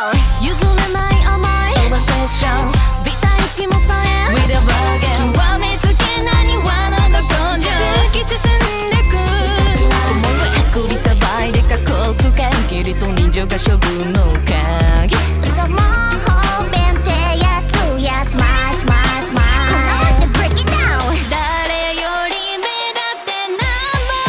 out 譲れない甘いオーバーセッションビタ一もさえ With a bargain 極めつけなにわのど根性突き進んでく作りたばいでかこつけ義理と人情が勝負の鍵嘘も方便ってやつやスマイルスマイルスマイルこんなもんで break it down 誰より目立ってなんぼ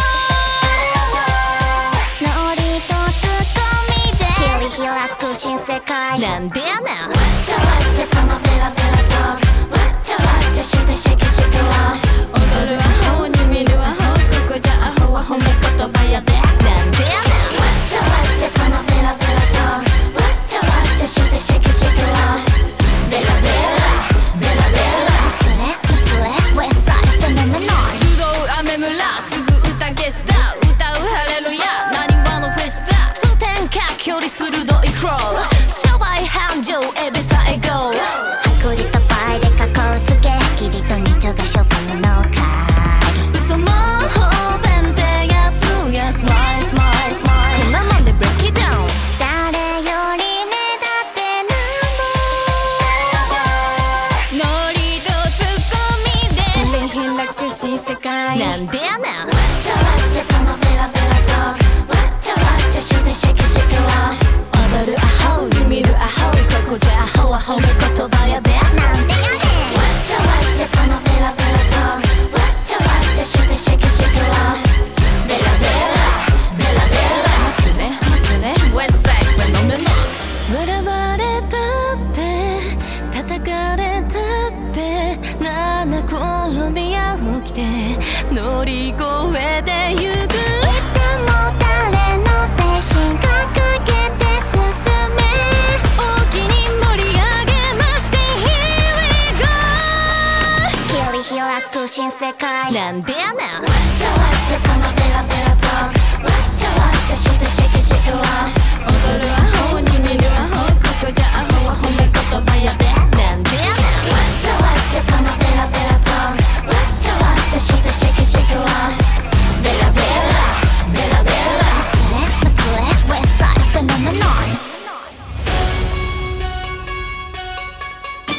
ノリとツッコミで切り開く新世界なんでやねんわっちゃわっちゃこのベラベラトークわっちゃわっちゃしてシェキシェキロ踊るアホに見るアホここじゃアホは褒め言葉やでなんでやねんわっちゃわっちゃこのベラベラトークわっちゃわっちゃしてシェキシェキロベラベラベラベラつれつれウェスサイド飲めない集う雨村すぐ歌ゲスター歌うハレルヤなにわのフェスタ通天閣距離鋭いクロール商売繁盛エビさえゴー薄利と倍で加工つけ義理と人情が勝負の鍵嘘も方便ってやつやスマイルスマイルスマイルこんなもんで break it down 誰より目立ってなんぼノリとツッコミで開く新世界なんでやねんわっちゃわっちゃこのベラベラトークわっちゃわっちゃしてシェキシェキ踊るアホに見るアホここじゃアホは褒め言葉やでなんでやねんわっちゃわっちゃこのベラベラトークわっちゃわっちゃしてシェキシェキベラベラベラベラ待つね待つねウェスサイドフェノメノ笑われたって叩かれたって七転びや起きて乗り越えてゆくいつも誰の精神掲げて進め大きに盛り上げます Here we go 切り開く新世界なんでやねんわっちゃわっちゃこの